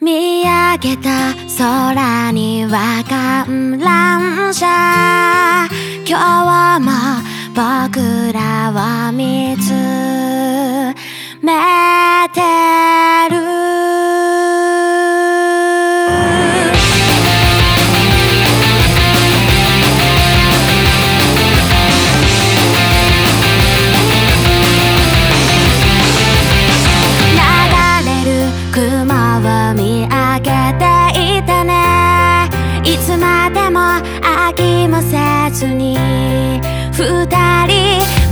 見上げた空には観覧車、今日も僕らを見つめてる。見上げていたね、いつまでも飽きもせずに二人